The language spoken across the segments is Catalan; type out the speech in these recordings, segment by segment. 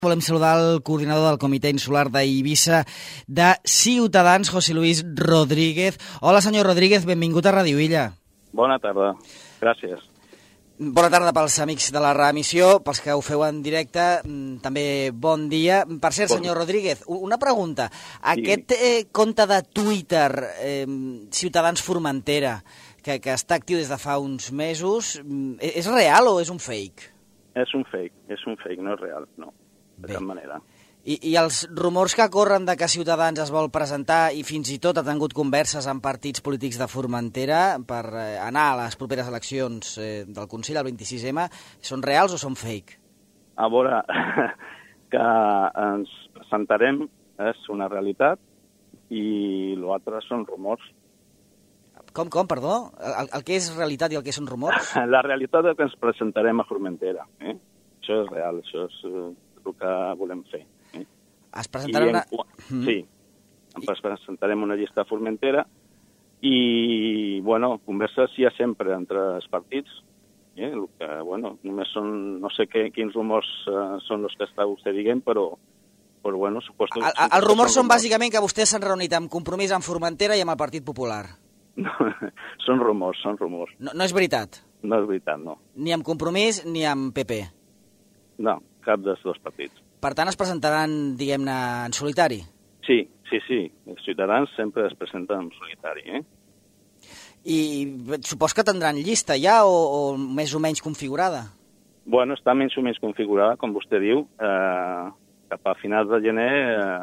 Volem saludar el coordinador del Comitè Insular d'Eivissa de Ciutadans, José Luis Rodríguez. Hola, senyor Rodríguez, benvingut a Ràdio Illa. Bona tarda, gràcies. Bona tarda pels amics de la reemissió, pels que ho feu en directe, també bon dia. Per cert, senyor Rodríguez, una pregunta. Aquest compte de Twitter, Ciutadans Formentera, que està actiu des de fa uns mesos, és real o és un fake? És un fake, no és real, no. De cap manera. I els rumors que corren de que Ciutadans es vol presentar i fins i tot ha tingut converses amb partits polítics de Formentera per anar a les properes eleccions del Consell, el 26M, són reals o són fake? A veure, que ens presentarem és una realitat i l'altre són rumors. Com, perdó? El que és realitat i el que són rumors? La realitat és que ens presentarem a Formentera. Això és real, això és el que volem fer. Es presentaran Sí, ens presentarem una llista a Formentera i, bueno, converses hi ha sempre entre els partits. El que, bueno, només són, no sé quins rumors són els que està vostè dient, però bueno, suposo... Els rumors són bàsicament que vostès s'han reunit amb Compromís amb Formentera i amb el Partit Popular. No, són rumors. No és veritat? No és veritat, no. Ni amb Compromís ni amb PP? No, cap dels dos partits. Per tant, es presentaran, diguem-ne, en solitari? Sí. Els Ciutadans sempre es presenten en solitari, I supos que tindran llista ja o més o menys configurada? Bueno, està més o menys configurada, com vostè diu. Cap a finals de gener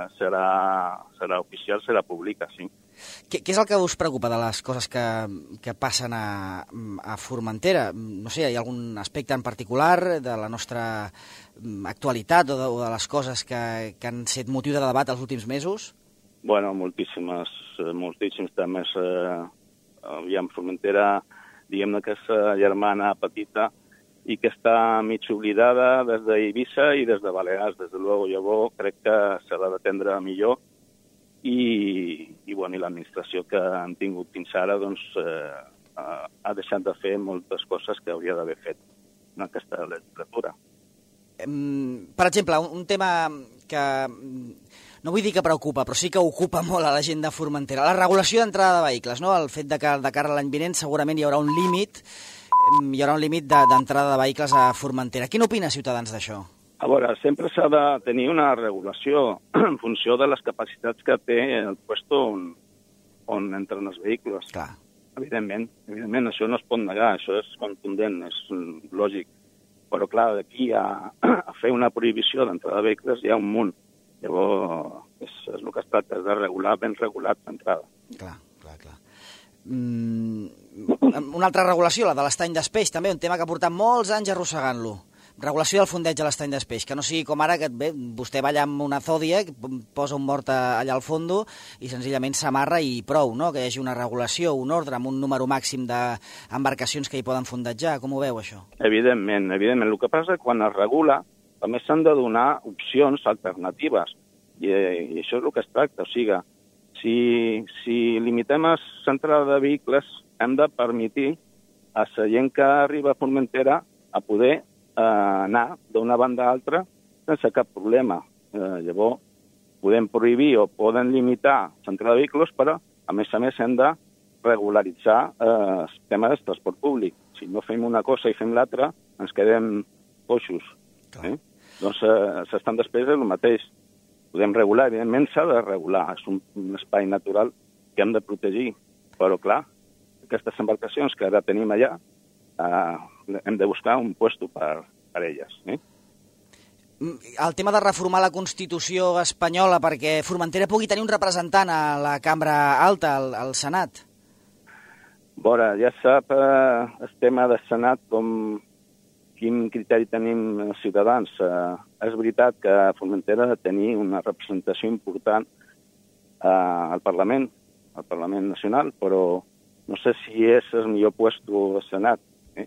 serà oficial, serà pública, sí. Què és el que us preocupa de les coses que passen a Formentera? No sé, hi ha algun aspecte en particular de la nostra actualitat o de les coses que han estat motiu de debat els últims mesos? Bueno, moltíssims temes. Aviam, Formentera, diguem-ne que és germana petita i que està mig oblidada des d'Eivissa i des de Balears. Des de luego, llavors crec que s'ha d'atendre millor i l'administració que han tingut fins ara doncs, ha deixat de fer moltes coses que hauria d'haver fet en aquesta legislatura. Per exemple, un tema que no vull dir que preocupa, però sí que ocupa molt a la gent de Formentera, la regulació d'entrada de vehicles, no? El fet de que de cara a l'any vinent segurament hi haurà un límit d'entrada de vehicles a Formentera. Quina opina Ciutadans d'això? A veure, sempre s'ha de tenir una regulació en funció de les capacitats que té el puesto on entren els vehicles. Clar. Evidentment, això no es pot negar, això és contundent, és lògic. Però, clar, d'aquí a fer una prohibició d'entrada de vehicles hi ha un munt. Llavors, és el que es tracta, és de regular ben regulat l'entrada. Clar. Una altra regulació, la de l'estany d'Espeix, també, un tema que ha portat molts anys arrossegant-lo. Regulació del fondeig a l'estany d'Espeix, que no sigui com ara que vostè va allà amb una zòdia, posa un mort allà al fondo i senzillament s'amarra i prou, no? Que hi hagi una regulació, un ordre amb un número màxim d'embarcacions que hi poden fondejar. Com ho veu, això? Evidentment. El que passa és que quan es regula també s'han de donar opcions alternatives i això és el que es tracta. O sigui, si limitem l'entrada de vehicles hem de permetre a la gent que arriba a Formentera a poder anar d'una banda a altra sense cap problema. Llavors, podem prohibir o poden limitar l'entrada de vehicles, però, a més hem de regularitzar el tema del transport públic. Si no fem una cosa i fem l'altra, ens quedem coixos. Doncs l'estat d'Espeix és el mateix. Podem regular, evidentment s'ha de regular. És un espai natural que hem de protegir. Però, clar, aquestes embarcacions que ara tenim allà, hem de buscar un puesto per elles. El tema de reformar la Constitució espanyola perquè Formentera pugui tenir un representant a la Cambra Alta, al Senat. Bona, ja sap el tema del Senat quin criteri tenim els ciutadans. És veritat que Formentera ha de tenir una representació important al Parlament nacional, però no sé si és el millor puesto al Senat.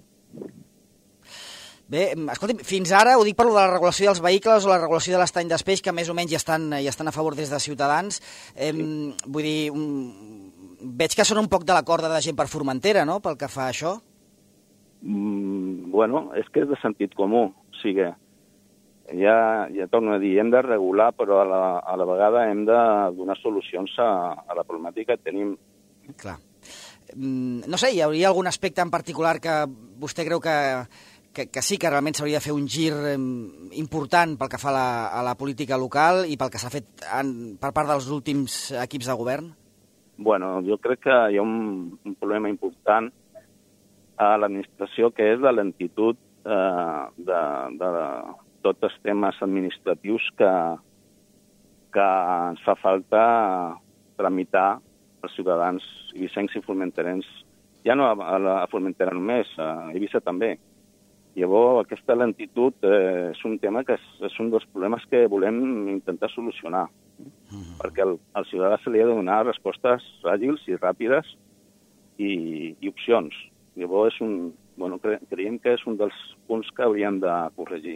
Bé, escolti'm, fins ara, ho dic per lo de la regulació dels vehicles o la regulació de l'estany d'Espeix, que més o menys ja estan a favor des de Ciutadans. Vull dir, veig que són un poc de la corda de gent per Formentera, no?, pel que fa a això. Bueno, és que és de sentit comú. O sigui, ja torno a dir, hem de regular, però a la vegada hem de donar solucions a la problemàtica que tenim. Clar. No sé, hi hauria algun aspecte en particular que vostè creu que sí que realment s'hauria de fer un gir important pel que fa a la política local i pel que s'ha fet per part dels últims equips de govern? Bueno, jo crec que hi ha un problema important a l'administració, que és la lentitud de tots els temes administratius que ens fa falta tramitar els ciutadans ibisencs i formenterens. Ja no a Formentera només, a Eivissa també. Llavors, aquesta lentitud és un tema que és un dels problemes que volem intentar solucionar, perquè al ciutadà se li ha de donar respostes àgils i ràpides i opcions. Llavors, creiem que és un dels punts que hauríem de corregir.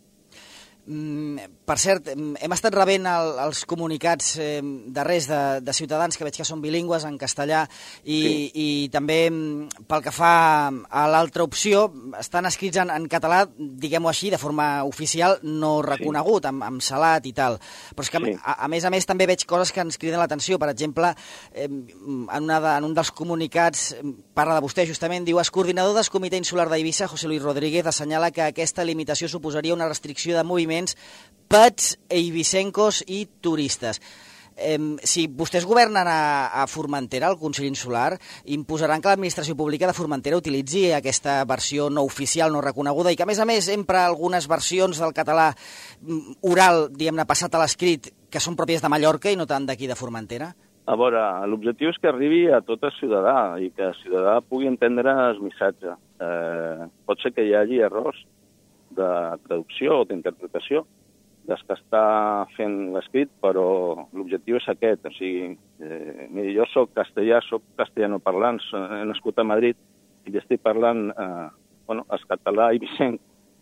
Per cert, hem estat rebent els comunicats darrers de ciutadans que veig que són bilingües en castellà i també pel que fa a l'altra opció estan escrits en català, diguem-ho així, de forma oficial, no reconegut, amb salat i tal. Però és que a més també veig coses que ens criden l'atenció. Per exemple, en un dels comunicats parla de vostè justament, diu: el coordinador del Comitè Insular d'Eivissa, José Luis Rodríguez, assenyala que aquesta limitació suposaria una restricció de moviments pets, eivissencos i turistes. Si vostès governen a Formentera, al Consell Insular, imposaran que l'administració pública de Formentera utilitzi aquesta versió no oficial, no reconeguda, i que, a més, empra algunes versions del català oral, diguem-ne, passat a l'escrit, que són pròpies de Mallorca i no tant d'aquí de Formentera? A veure, l'objectiu és que arribi a tot el ciutadà i que el ciutadà pugui entendre el missatge. Pot ser que hi hagi errors de traducció o d'interpretació des que està fent l'escrit, però l'objectiu és aquest. O sigui, jo soc castellanoparlant, he nascut a Madrid i estic parlant el català eivissenc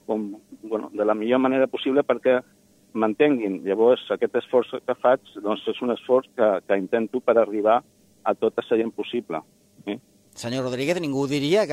de la millor manera possible perquè m'entenguin. Llavors, aquest esforç que faig és un esforç que intento per arribar a tota la gent possible. Senyor Rodríguez, ningú diria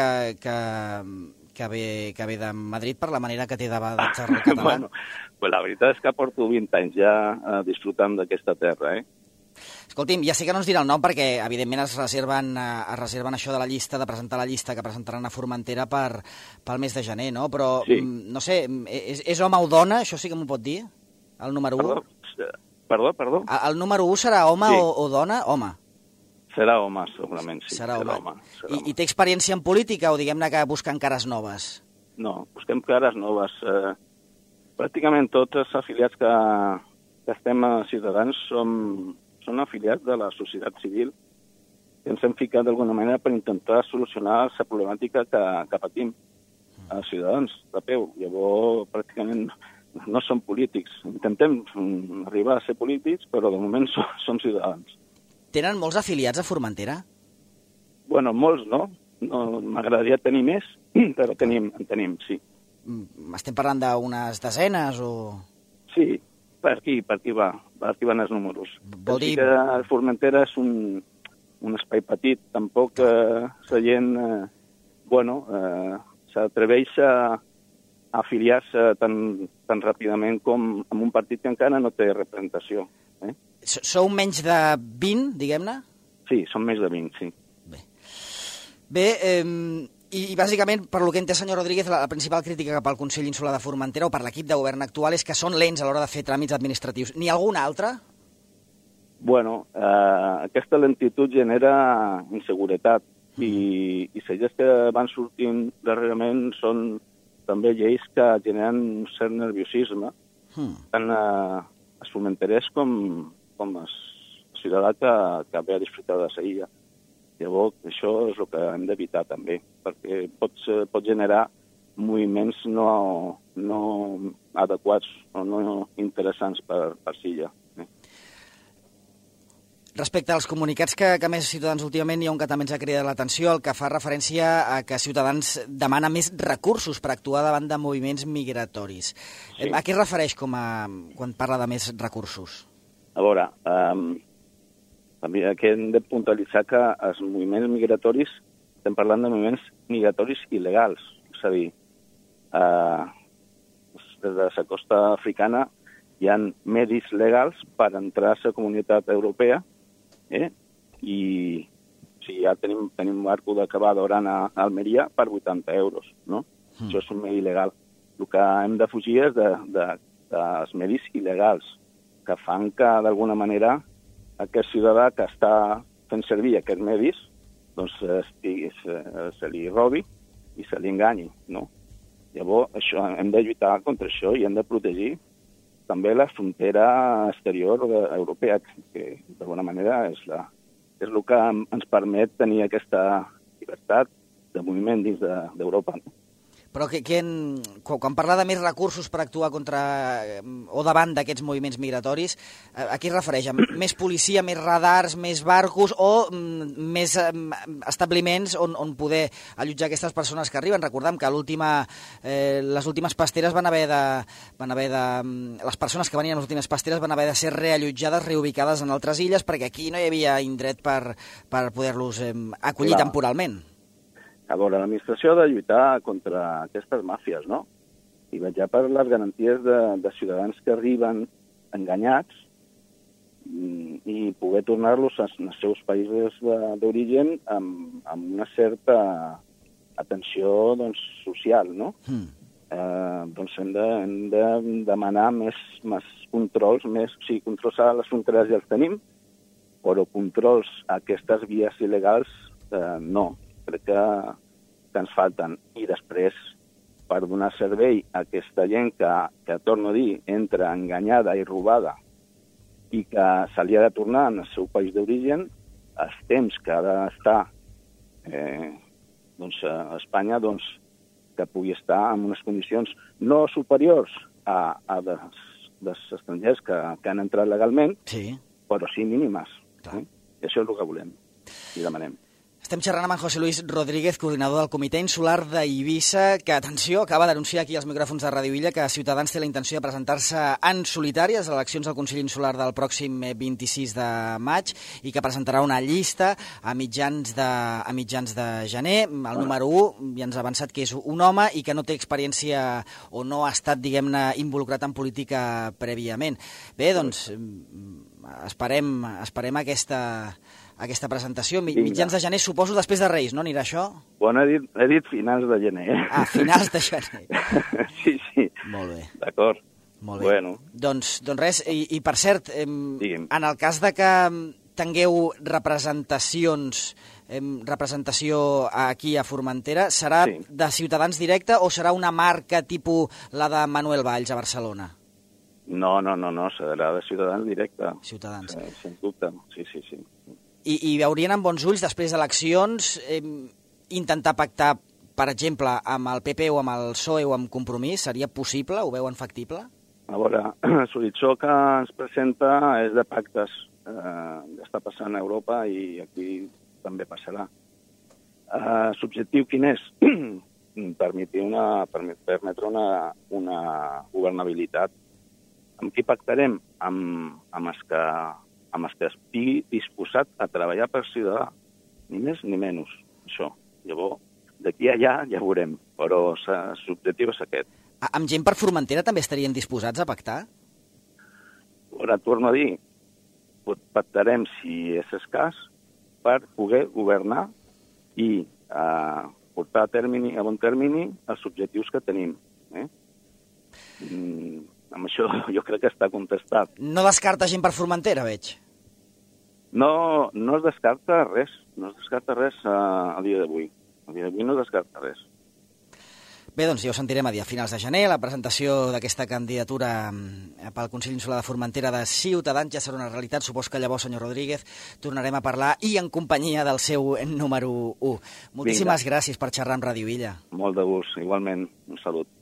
que ve de Madrid per la manera que té de xerrar el català. La veritat és que porto 20 anys ja disfrutant d'aquesta terra. Escolti'm, ja sé que no ens dirà el nom perquè, evidentment, es reserven això de la llista, de presentar la llista que presentaran a Formentera pel mes de gener, no? Però, no sé, és home o dona? Això sí que m'ho pot dir? El número 1? Perdó? El número 1 serà home o dona? Home. Serà home, segurament, sí. Serà home. I té experiència en política o diguem-ne que busquen cares noves? No, busquem cares noves. Pràcticament tots els afiliats que estem a Ciutadans són afiliats de la societat civil que ens hem ficat d'alguna manera per intentar solucionar la problemàtica que patim als ciutadans de peu. Llavors, pràcticament no som polítics. Intentem arribar a ser polítics, però de moment som ciutadans. Tenen molts afiliats a Formentera? Bueno, molts no. M'agradaria tenir més, però en tenim, sí. Estem parlant d'unes desenes o...? Sí, per aquí van els números. Vol dir... Sí que Formentera és un espai petit, tampoc la gent s'atreveix a afiliar-se tan ràpidament com en un partit que encara no té representació. Sou menys de 20, diguem-ne? Sí, som més de 20, sí. Bé, i bàsicament, per lo que entès, senyor Rodríguez, la principal crítica cap al Consell Insular de Formentera o per l'equip de govern actual és que són lents a l'hora de fer tràmits administratius. N'hi ha alguna altra? Bueno, aquesta lentitud genera inseguretat i les lleis que van sortint darrerament són també lleis que generen un cert nerviosisme tant als formenterers com als ciutadà que ve a disfrutar de la illa. Llavors, això és el que hem d'evitar també, perquè pot generar moviments no adequats o no interessants per Silla. Respecte als comunicats que més Ciutadans últimament, hi ha un que també ens ha cridat l'atenció, el que fa referència a que Ciutadans demana més recursos per actuar davant de moviments migratoris. Sí. A què es refereix quan parla de més recursos? A veure, aquí hem de puntualitzar que els moviments migratoris, estem parlant de moviments migratoris il·legals, és a dir, des de la costa africana hi ha medis legals per entrar a la comunitat europea, i ja tenim un barco d'acabar d'Oran a Almeria per 80 euros, no? Això és un medi legal. El que hem de fugir és dels medis il·legals, que fan que, d'alguna manera, aquest ciutadà que està fent servir aquests medis, doncs se li robi i se li enganyi, no? Llavors, això, hem de lluitar contra això i hem de protegir també la frontera exterior europea, que d'alguna manera és el que ens permet tenir aquesta llibertat de moviment dins d'Europa. Però quan parla de més recursos per actuar contra o davant d'aquests moviments migratoris, a què es refereix? Més policia, més radars, més barcos o més establiments on poder allotjar aquestes persones que arriben? Recordem que les últimes pasteres les persones que venien a les últimes pasteres van haver de ser reallotjades, reubicades en altres illes, perquè aquí no hi havia indret per poder-los acollir temporalment. A veure, l'administració ha de lluitar contra aquestes màfies, no? I vetllar per les garanties de ciutadans que arriben enganyats i poder tornar-los als seus països d'origen amb una certa atenció social, no? Doncs hem de demanar més controls, controls a les fronteres ja els tenim, però controls a aquestes vies il·legals no. Crec que ens falten. I després, per donar servei a aquesta gent que torno a dir, entra enganyada i robada i que se li ha de tornar al seu país d'origen, els temps que ha d'estar a Espanya, que pugui estar en unes condicions no superiors a dels estrangers que han entrat legalment, però sí mínimes. I això és el que volem i demanem. Estem xerrant amb en José Luis Rodríguez, coordinador del Comitè Insular d'Eivissa, que, atenció, acaba d'anunciar aquí als micròfons de Ràdio Illa que Ciutadans té la intenció de presentar-se en solitari a les eleccions del Consell Insular del pròxim 26 de maig i que presentarà una llista a mitjans de gener. El número 1 ja ens ha avançat que és un home i que no té experiència o no ha estat, diguem-ne, involucrat en política prèviament. Bé, doncs, esperem aquesta presentació. Mitjans de gener, suposo, després de Reis, no anirà això? Bueno, he dit finals de gener. Finals de gener. Sí. Molt bé. D'acord. Molt bé. Bueno. Doncs res, i per cert, en el cas de que tingueu representació aquí a Formentera, serà de Ciutadans directe o serà una marca tipus la de Manuel Valls a Barcelona? No, serà de Ciutadans directe. Ciutadans. Sens dubte, sí. I veurien amb bons ulls, després d'eleccions, intentar pactar, per exemple, amb el PP o amb el PSOE o amb Compromís? Seria possible? Ho veuen factible? A veure, l'horitzó que ens presenta és de pactes. Està passant a Europa i aquí també passarà. L'objectiu quin és? Permetre una governabilitat. Amb qui pactarem? Amb els que estigui disposat a treballar per ciutadà. Ni més ni menys, això. Llavors, d'aquí a allà ja veurem, però l'objectiu és aquest. Amb gent per Formentera també estarien disposats a pactar? Ara, torno a dir, pactarem, si és escàs, per poder governar i portar a bon termini els objectius que tenim. Amb això jo crec que està contestat. No descarta gent per Formentera, veig? No es descarta res. No es descarta res a dia d'avui. A dia d'avui no es descarta res. Bé, doncs ja ho sentirem a finals de gener. La presentació d'aquesta candidatura pel Consell Insular de Formentera de Ciutadans ja serà una realitat. Supos que llavors, senyor Rodríguez, tornarem a parlar i en companyia del seu número 1. Moltíssimes gràcies per xerrar amb Ràdio Illa. Molt de gust, igualment. Un salut.